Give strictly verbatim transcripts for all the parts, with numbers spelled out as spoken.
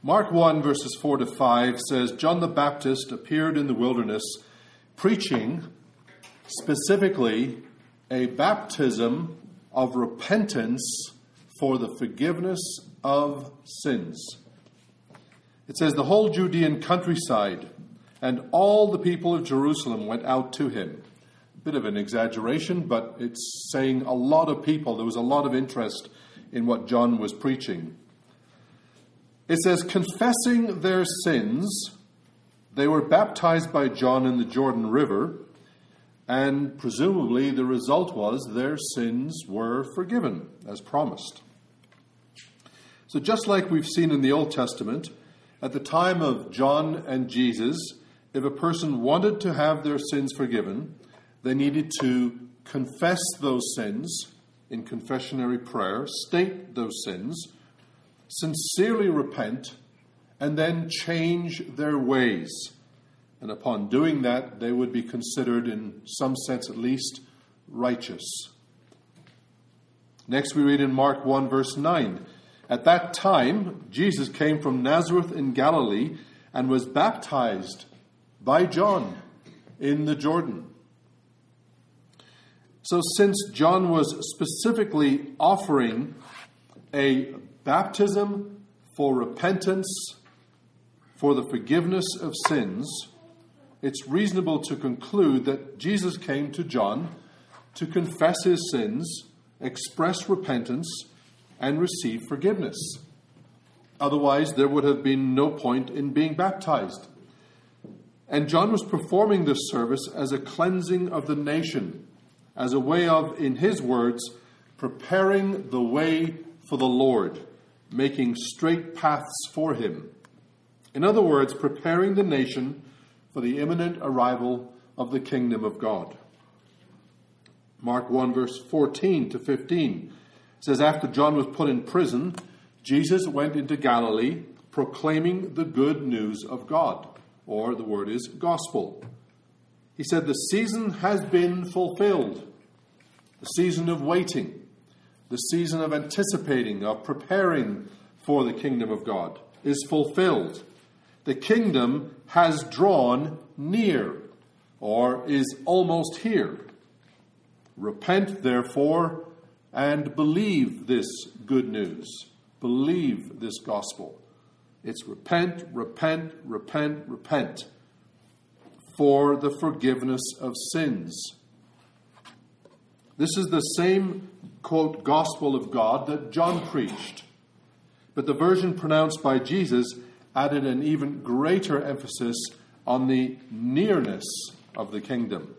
Mark one, verses four to five says, John the Baptist appeared in the wilderness preaching specifically a baptism of repentance for the forgiveness of sins. It says, the whole Judean countryside and all the people of Jerusalem went out to him. A bit of an exaggeration, but it's saying a lot of people. There was a lot of interest in what John was preaching. It says, confessing their sins, they were baptized by John in the Jordan River, and presumably the result was their sins were forgiven, as promised. So just like we've seen in the Old Testament, at the time of John and Jesus, if a person wanted to have their sins forgiven, they needed to confess those sins in confessionary prayer, state those sins, sincerely repent, and then change their ways. And upon doing that, they would be considered, in some sense at least, righteous. Next we read in Mark one, verse nine. At that time, Jesus came from Nazareth in Galilee and was baptized by John in the Jordan. So since John was specifically offering a baptism for repentance, for the forgiveness of sins, it's reasonable to conclude that Jesus came to John to confess his sins, express repentance, and receive forgiveness. Otherwise, there would have been no point in being baptized. And John was performing this service as a cleansing of the nation, as a way of, in his words, preparing the way for the Lord, making straight paths for him. In other words, preparing the nation for the imminent arrival of the kingdom of God. Mark one, verse fourteen to fifteen says, after John was put in prison, Jesus went into Galilee proclaiming the good news of God, or the word is gospel. He said, the season has been fulfilled. The season of waiting, the season of anticipating, of preparing for the kingdom of God is fulfilled. The kingdom has drawn near, or is almost here. Repent, therefore, and believe this good news. Believe this gospel. It's repent, repent, repent, repent for the forgiveness of sins. This is the same, quote, gospel of God that John preached. But the version pronounced by Jesus added an even greater emphasis on the nearness of the kingdom.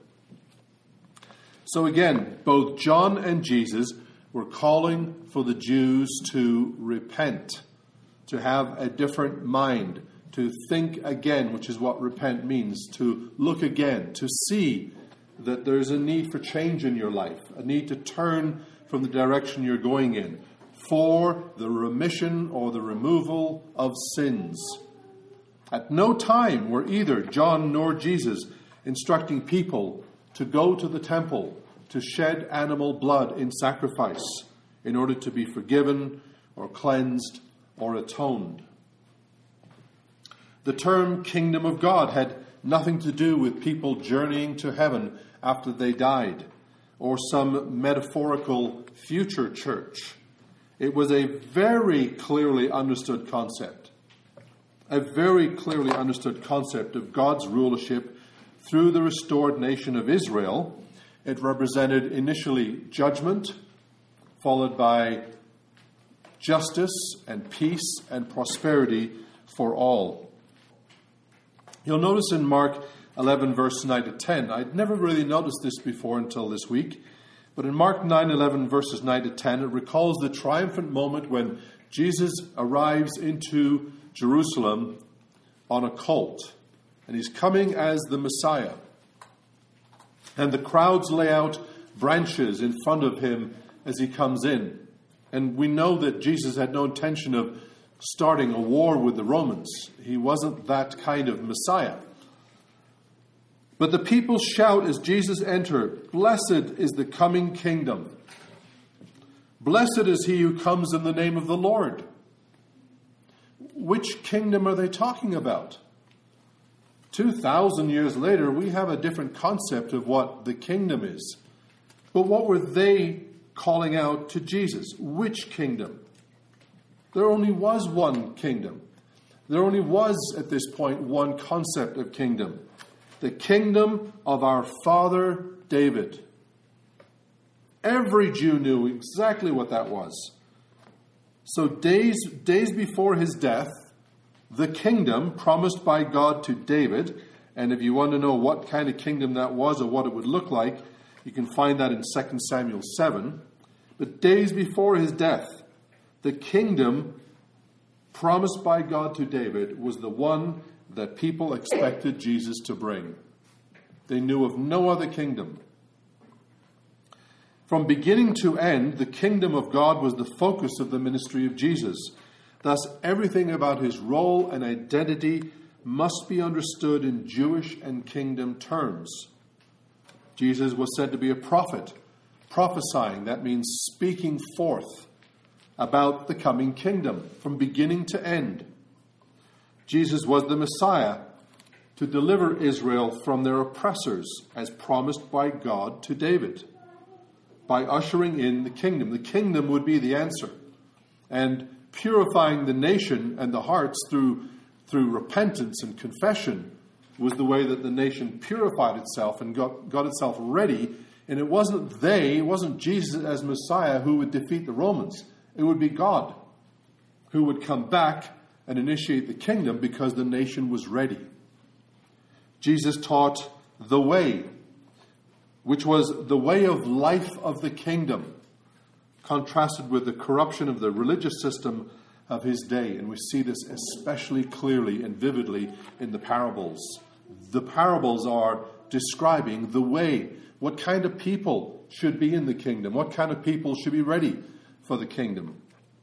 So again, both John and Jesus were calling for the Jews to repent, to have a different mind, to think again, which is what repent means, to look again, to see that there's a need for change in your life, a need to turn from the direction you're going in, for the remission or the removal of sins. At no time were either John nor Jesus instructing people to go to the temple to shed animal blood in sacrifice in order to be forgiven or cleansed or atoned. The term kingdom of God had nothing to do with people journeying to heaven after they died, or some metaphorical future church. It was a very clearly understood concept, a very clearly understood concept of God's rulership through the restored nation of Israel. It represented initially judgment, followed by justice and peace and prosperity for all. You'll notice in Mark eleven, verse nine to ten, I'd never really noticed this before until this week, but in Mark nine eleven, verses nine to ten, it recalls the triumphant moment when Jesus arrives into Jerusalem on a colt, and he's coming as the Messiah. And the crowds lay out branches in front of him as he comes in. And we know that Jesus had no intention of starting a war with the Romans. He wasn't that kind of Messiah. But the people shout as Jesus enters, "Blessed is the coming kingdom. Blessed is he who comes in the name of the Lord." which kingdom are they talking about? Two thousand years later, we have a different concept of what the kingdom is. But what were they calling out to Jesus? Which kingdom? There only was one kingdom. There only was, at this point, one concept of kingdom. The kingdom of our father David. Every Jew knew exactly what that was. So days, days before his death, the kingdom promised by God to David, and if you want to know what kind of kingdom that was or what it would look like, you can find that in Second Samuel seven. But days before his death, the kingdom promised by God to David was the one that people expected Jesus to bring. They knew of no other kingdom. From beginning to end, the kingdom of God was the focus of the ministry of Jesus. Thus, everything about his role and identity must be understood in Jewish and kingdom terms. Jesus was said to be a prophet, prophesying. That means speaking forth about the coming kingdom from beginning to end. Jesus was the Messiah to deliver Israel from their oppressors, as promised by God to David, by ushering in the kingdom. The kingdom would be the answer. And purifying the nation and the hearts through, through repentance and confession was the way that the nation purified itself and got, got itself ready. And it wasn't they, it wasn't Jesus as Messiah who would defeat the Romans. It would be God who would come back and initiate the kingdom because the nation was ready. Jesus taught the way, which was the way of life of the kingdom, contrasted with the corruption of the religious system of his day. And we see this especially clearly and vividly in the parables. The parables are describing the way, what kind of people should be in the kingdom, what kind of people should be ready for the kingdom.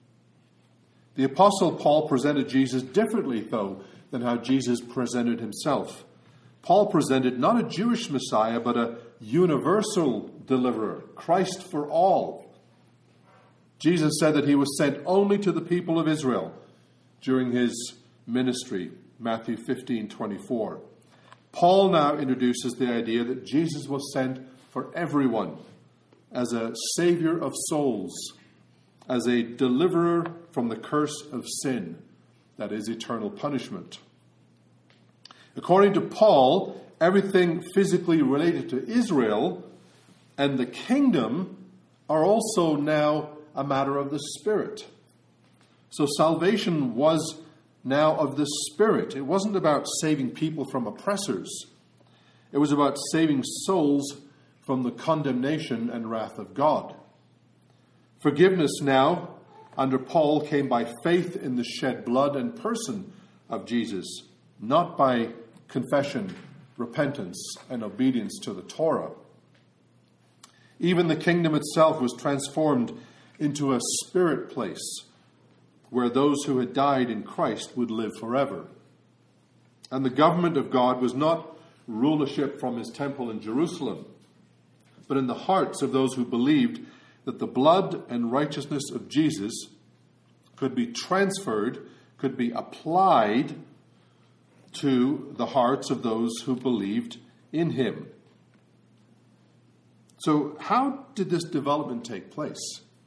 The Apostle Paul presented Jesus differently, though, than how Jesus presented himself. Paul presented not a Jewish Messiah, but a universal deliverer, Christ for all. Jesus said that he was sent only to the people of Israel during his ministry, Matthew fifteen twenty-four. Paul now introduces the idea that Jesus was sent for everyone as a savior of souls, as a deliverer from the curse of sin, that is eternal punishment. According to Paul, everything physically related to Israel and the kingdom are also now a matter of the Spirit. So salvation was now of the Spirit. It wasn't about saving people from oppressors. It was about saving souls from the condemnation and wrath of God. Forgiveness now, under Paul, came by faith in the shed blood and person of Jesus, not by confession, repentance, and obedience to the Torah. Even the kingdom itself was transformed into a spirit place where those who had died in Christ would live forever. And the government of God was not rulership from his temple in Jerusalem, but in the hearts of those who believed that the blood and righteousness of Jesus could be transferred, could be applied to the hearts of those who believed in him. So how did this development take place?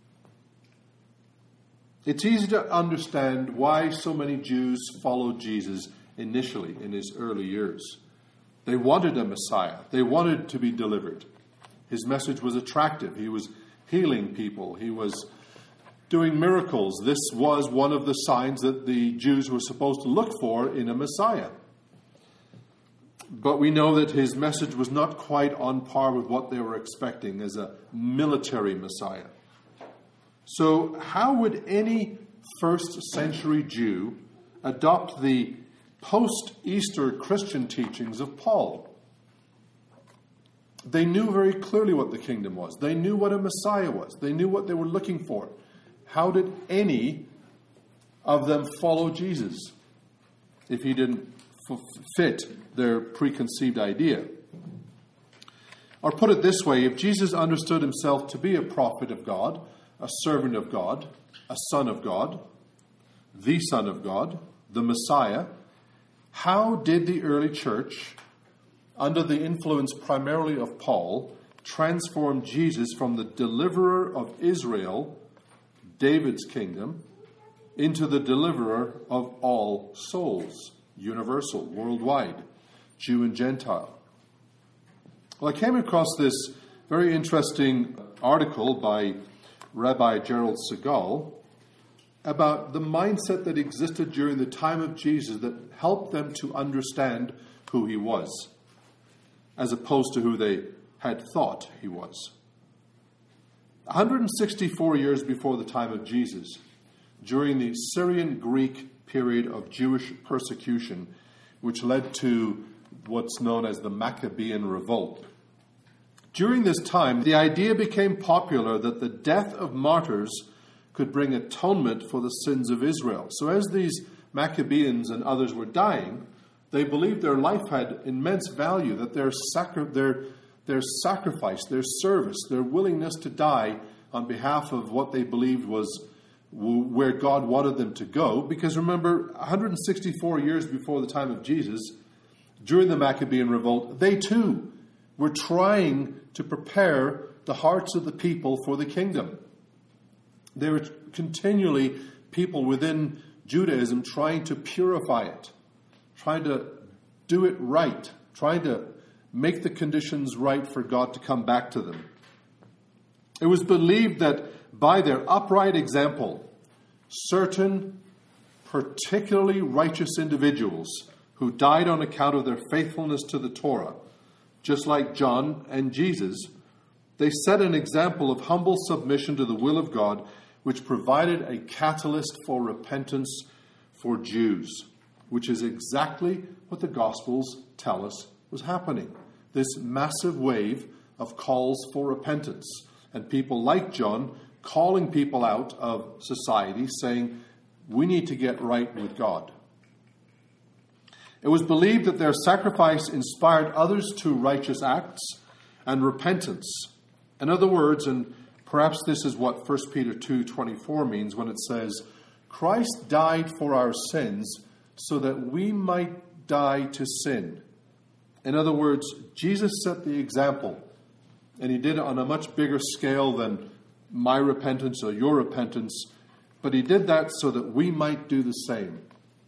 It's easy to understand why so many Jews followed Jesus initially in his early years. They wanted a Messiah. They wanted to be delivered. His message was attractive. He was healing people. He was doing miracles. This was one of the signs that the Jews were supposed to look for in a Messiah. But we know that his message was not quite on par with what they were expecting as a military Messiah. So how would any first century Jew adopt the post-Easter Christian teachings of Paul? They knew very clearly what the kingdom was. They knew what a Messiah was. They knew what they were looking for. How did any of them follow Jesus if he didn't f- fit their preconceived idea? Or put it this way, if Jesus understood himself to be a prophet of God, a servant of God, a son of God, the Son of God, the Messiah, how did the early church, under the influence primarily of Paul, transform Jesus from the deliverer of Israel, David's kingdom, into the deliverer of all souls, universal, worldwide, Jew and Gentile? Well, I came across this very interesting article by Rabbi Gerald Segal about the mindset that existed during the time of Jesus that helped them to understand who he was, as opposed to who they had thought he was. one hundred sixty-four years before the time of Jesus, during the Syrian-Greek period of Jewish persecution, which led to what's known as the Maccabean Revolt. During this time, the idea became popular that the death of martyrs could bring atonement for the sins of Israel. So as these Maccabeans and others were dying, they believed their life had immense value, that their, sacri- their, their sacrifice, their service, their willingness to die on behalf of what they believed was where God wanted them to go. Because remember, one hundred sixty-four years before the time of Jesus, during the Maccabean Revolt, they too were trying to prepare the hearts of the people for the kingdom. There were continually people within Judaism trying to purify it, trying to do it right, trying to make the conditions right for God to come back to them. It was believed that by their upright example, certain particularly righteous individuals who died on account of their faithfulness to the Torah, just like John and Jesus, they set an example of humble submission to the will of God, which provided a catalyst for repentance for Jews, which is exactly what the Gospels tell us was happening. This massive wave of calls for repentance, and people like John calling people out of society, saying, we need to get right with God. It was believed that their sacrifice inspired others to righteous acts and repentance. In other words, and perhaps this is what First Peter two twenty-four means when it says, Christ died for our sins so that we might die to sin. In other words, Jesus set the example, and he did it on a much bigger scale than my repentance or your repentance, but he did that so that we might do the same.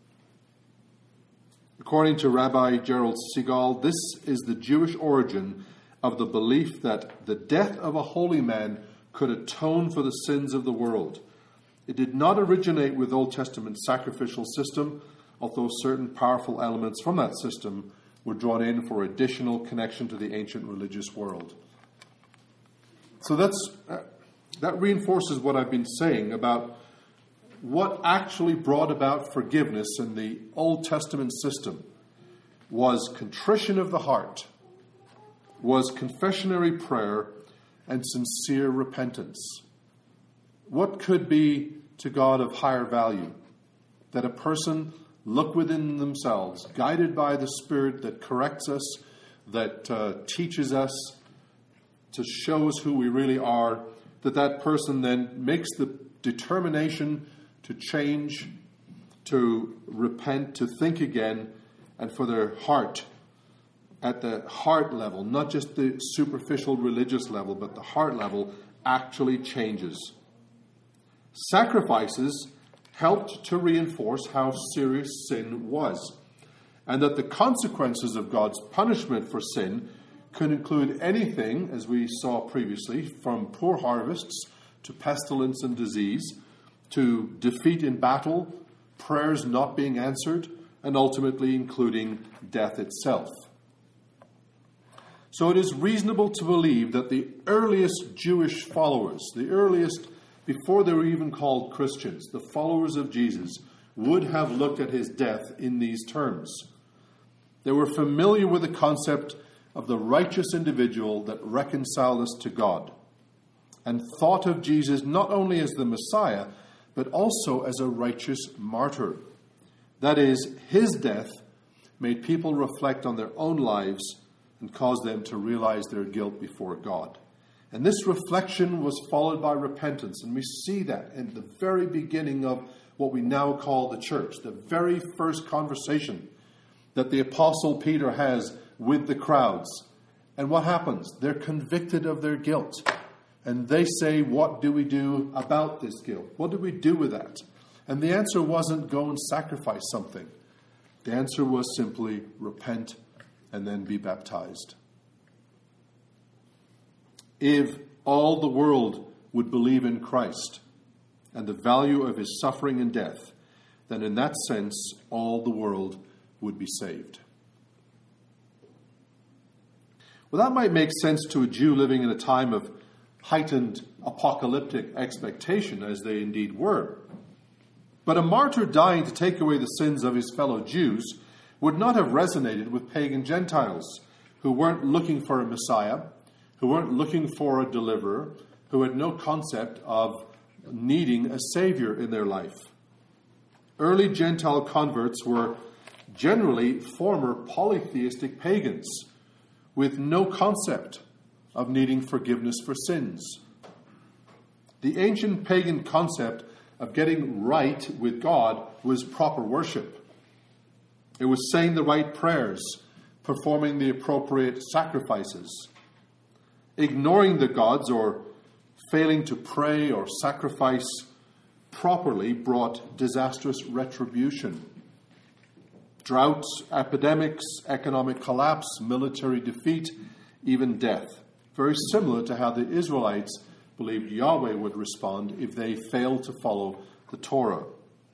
According to Rabbi Gerald Segal, this is the Jewish origin of the belief that the death of a holy man could atone for the sins of the world. It did not originate with Old Testament sacrificial system, although certain powerful elements from that system were drawn in for additional connection to the ancient religious world. So that's uh, that reinforces what I've been saying about what actually brought about forgiveness in the Old Testament system was contrition of the heart, was confessionary prayer, and sincere repentance. What could be to God of higher value? That a person look within themselves, guided by the Spirit that corrects us, that uh, teaches us, to show us who we really are, that that person then makes the determination to change, to repent, to think again, and for their heart, at the heart level, not just the superficial religious level, but the heart level, actually changes. Sacrifices helped to reinforce how serious sin was, and that the consequences of God's punishment for sin could include anything, as we saw previously, from poor harvests to pestilence and disease, to defeat in battle, prayers not being answered, and ultimately including death itself. So it is reasonable to believe that the earliest Jewish followers, the earliest, before they were even called Christians, the followers of Jesus, would have looked at his death in these terms. They were familiar with the concept of the righteous individual that reconciled us to God, and thought of Jesus not only as the Messiah, but also as a righteous martyr. That is, his death made people reflect on their own lives and caused them to realize their guilt before God. And this reflection was followed by repentance, and we see that in the very beginning of what we now call the church. The very first conversation that the Apostle Peter has with the crowds. And what happens? They're convicted of their guilt. And they say, what do we do about this guilt? What do we do with that? And the answer wasn't go and sacrifice something. The answer was simply repent and then be baptized. If all the world would believe in Christ and the value of his suffering and death, then in that sense, all the world would be saved. Well, that might make sense to a Jew living in a time of heightened apocalyptic expectation, as they indeed were. But a martyr dying to take away the sins of his fellow Jews would not have resonated with pagan Gentiles who weren't looking for a Messiah, who weren't looking for a deliverer, who had no concept of needing a Savior in their life. Early Gentile converts were generally former polytheistic pagans with no concept of needing forgiveness for sins. The ancient pagan concept of getting right with God was proper worship. It was saying the right prayers, performing the appropriate sacrifices. Ignoring the gods or failing to pray or sacrifice properly brought disastrous retribution. Droughts, epidemics, economic collapse, military defeat, even death. Very similar to how the Israelites believed Yahweh would respond if they failed to follow the Torah.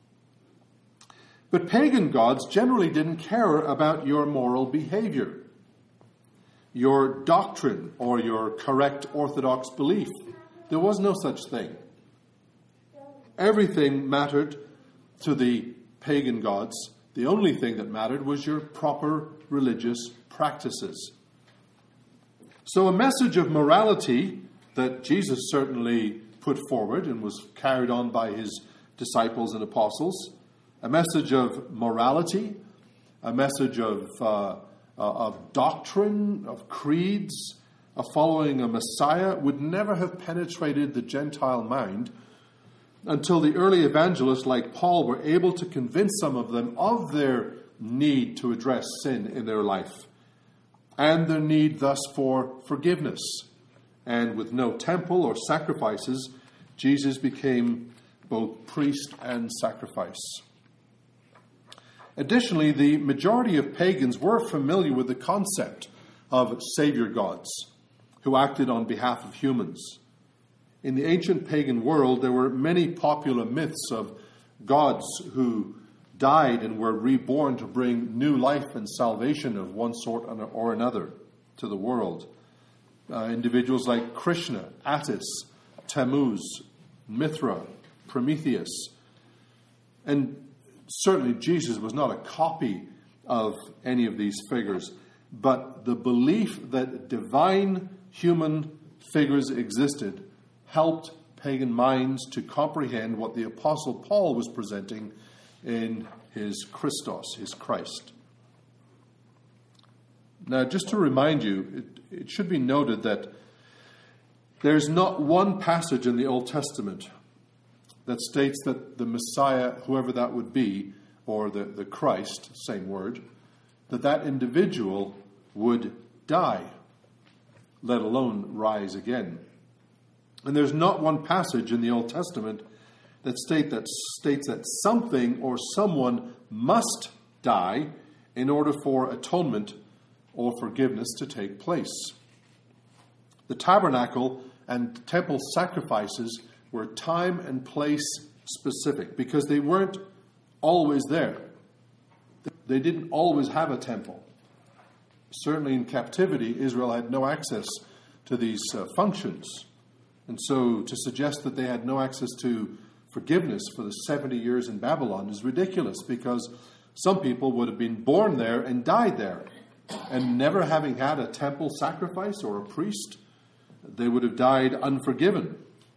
But pagan gods generally didn't care about your moral behavior, your doctrine, or your correct orthodox belief. There was no such thing. Everything mattered to the pagan gods. The only thing that mattered was your proper religious practices. So a message of morality that Jesus certainly put forward and was carried on by his disciples and apostles, a message of morality, a message of, uh, of doctrine, of creeds, of following a Messiah would never have penetrated the Gentile mind until the early evangelists like Paul were able to convince some of them of their need to address sin in their life and their need thus for forgiveness. And with no temple or sacrifices, Jesus became both priest and sacrifice. Additionally, the majority of pagans were familiar with the concept of savior gods who acted on behalf of humans. In the ancient pagan world, there were many popular myths of gods who died and were reborn to bring new life and salvation of one sort or another to the world. Uh, individuals like Krishna, Attis, Tammuz, Mithra, Prometheus. And certainly Jesus was not a copy of any of these figures, but the belief that divine human figures existed helped pagan minds to comprehend what the Apostle Paul was presenting in his Christos, his Christ. Now, just to remind you, it, it should be noted that there's not one passage in the Old Testament that states that the Messiah, whoever that would be, or the, the Christ, same word, that that individual would die, let alone rise again. And there's not one passage in the Old Testament that state that states that something or someone must die in order for atonement or forgiveness to take place. The tabernacle and temple sacrifices were time and place specific because they weren't always there. They didn't always have a temple. Certainly in captivity, Israel had no access to these uh, functions. And so to suggest that they had no access to forgiveness for the seventy years in Babylon is ridiculous, because some people would have been born there and died there, and never having had a temple sacrifice or a priest, they would have died unforgiven.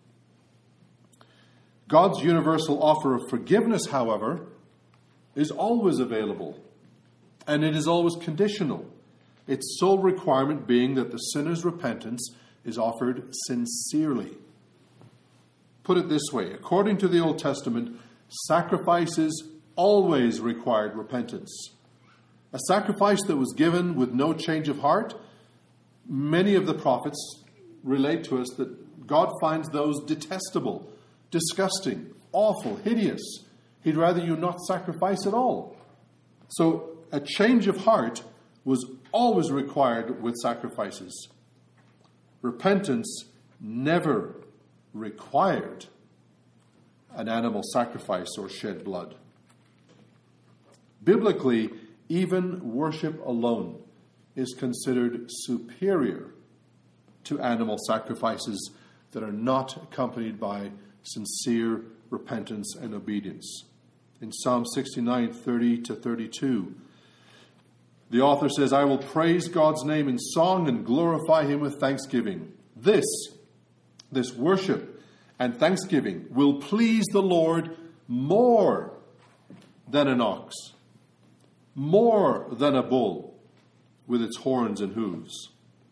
God's universal offer of forgiveness, however, is always available, and it is always conditional. Its sole requirement being that the sinner's repentance is offered sincerely. Put it this way, according to the Old Testament, Sacrifices always required repentance. A sacrifice that was given with no change of heart, many of the prophets relate to us that God finds those detestable, disgusting, awful, hideous. He'd rather you not sacrifice at all. So a change of heart was always required with sacrifices. Repentance never required an animal sacrifice or shed blood. Biblically, even worship alone is considered superior to animal sacrifices that are not accompanied by sincere repentance and obedience. In Psalm sixty-nine, thirty to thirty-two, the author says, I will praise God's name in song and glorify him with thanksgiving. This, this worship and thanksgiving will please the Lord more than an ox, more than a bull with its horns and hooves.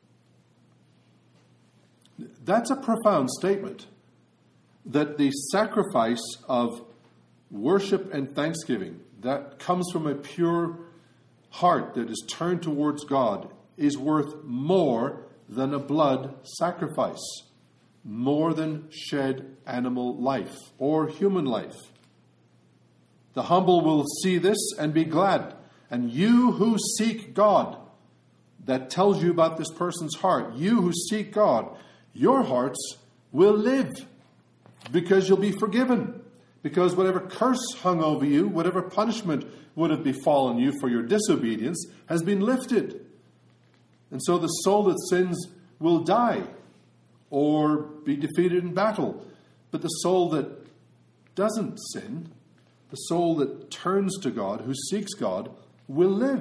That's a profound statement, that the sacrifice of worship and thanksgiving that comes from a pure heart that is turned towards God is worth more than a blood sacrifice, more than shed animal life or human life. The humble will see this and be glad. And you who seek God, that tells you about this person's heart. You who seek God, your hearts will live because you'll be forgiven. Because whatever curse hung over you, whatever punishment would have befallen you for your disobedience has been lifted. And so the soul that sins will die or be defeated in battle. But the soul that doesn't sin, the soul that turns to God, who seeks God, will live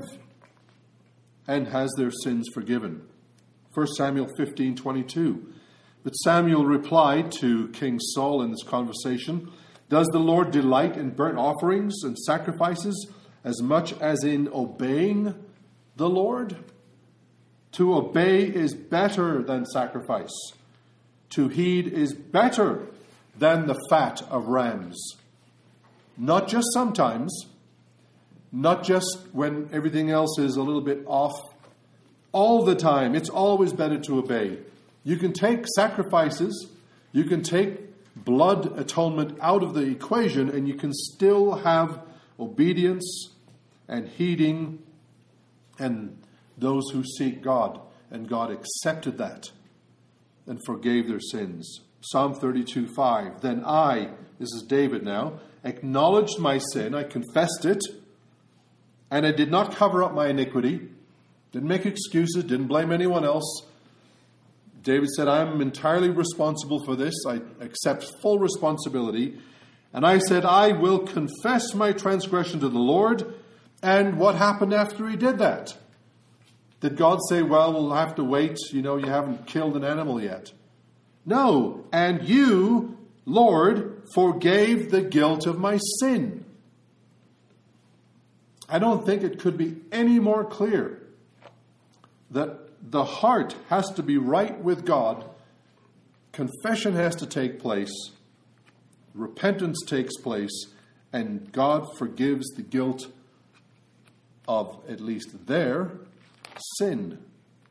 and has their sins forgiven. First Samuel fifteen twenty-two. But Samuel replied to King Saul in this conversation, does the Lord delight in burnt offerings and sacrifices as much as in obeying the Lord? To obey is better than sacrifice. To heed is better than the fat of rams. Not just sometimes, not just when everything else is a little bit off. All the time, it's always better to obey. You can take sacrifices, you can take blood atonement out of the equation, and you can still have obedience and heeding and those who seek God. And God accepted that and forgave their sins. Psalm thirty-two five. Then I, this is David now, acknowledged my sin, I confessed it, and I did not cover up my iniquity, didn't make excuses, didn't blame anyone else. David said, I am entirely responsible for this. I accept full responsibility. And I said, I will confess my transgression to the Lord. And what happened after he did that? Did God say, well, we'll have to wait, you know, you haven't killed an animal yet? No. And you, Lord, forgave the guilt of my sin. I don't think it could be any more clear that the heart has to be right with God. Confession has to take place. Repentance takes place. And God forgives the guilt of at least their sin.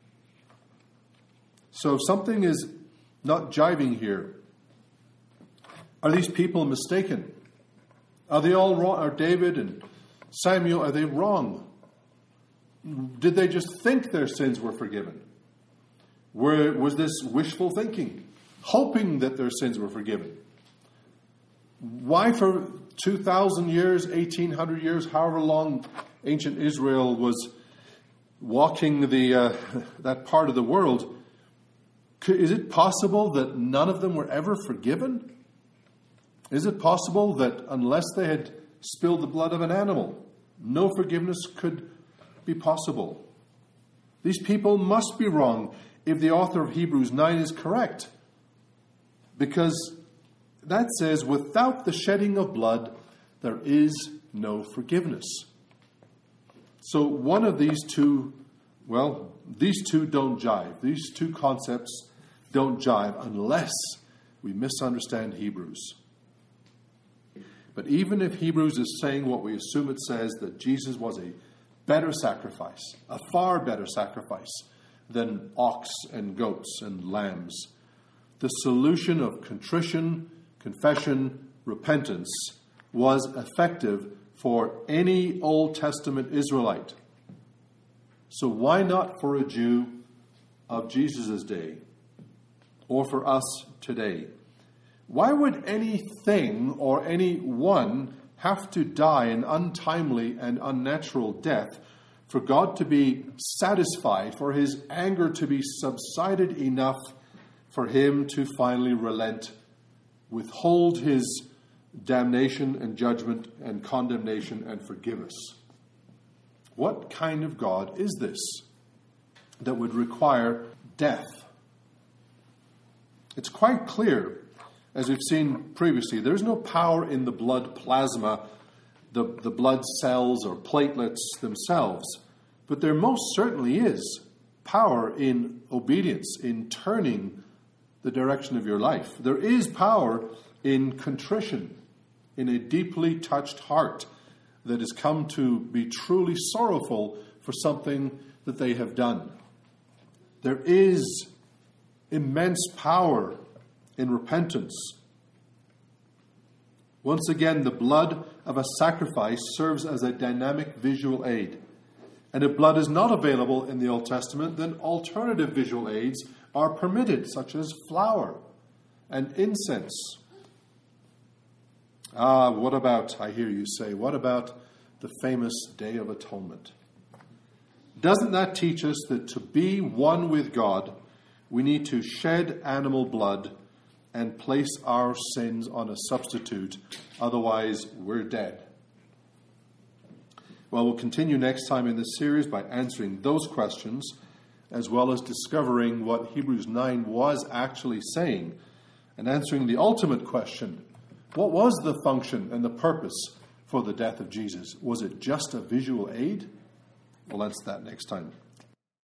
So if something is not jiving here, are these people mistaken? Are they all wrong? Are David and Samuel, are they wrong? Did they just think their sins were forgiven? Were, was this wishful thinking, hoping that their sins were forgiven? Why for two thousand years, eighteen hundred years, however long ancient Israel was walking the uh, that part of the world, is it possible that none of them were ever forgiven? Is it possible that unless they had spilled the blood of an animal, no forgiveness could be possible? These people must be wrong if the author of Hebrews nine is correct. Because that says, without the shedding of blood, there is no forgiveness. So one of these two, well, these two don't jive. These two concepts don't jive unless we misunderstand Hebrews. But even if Hebrews is saying what we assume it says, that Jesus was a better sacrifice, a far better sacrifice than ox and goats and lambs, the solution of contrition, confession, repentance was effective for any Old Testament Israelite. So why not for a Jew of Jesus' day or for us today? Why would anything or anyone have to die an untimely and unnatural death for God to be satisfied, for his anger to be subsided enough for him to finally relent, withhold his damnation and judgment and condemnation and forgive us? What kind of God is this that would require death? It's quite clear, as we've seen previously, there's no power in the blood plasma, the, the blood cells or platelets themselves, but there most certainly is power in obedience, in turning the direction of your life. There is power in contrition, in a deeply touched heart that has come to be truly sorrowful for something that they have done. There is immense power in repentance. Once again, the blood of a sacrifice serves as a dynamic visual aid. And if blood is not available in the Old Testament, then alternative visual aids are permitted, such as flour and incense. Ah, what about, I hear you say, what about the famous Day of Atonement? Doesn't that teach us that to be one with God, we need to shed animal blood and place our sins on a substitute? Otherwise, we're dead. Well, we'll continue next time in this series by answering those questions, as well as discovering what Hebrews nine was actually saying, and answering the ultimate question: what was the function and the purpose for the death of Jesus? Was it just a visual aid? We'll answer that next time.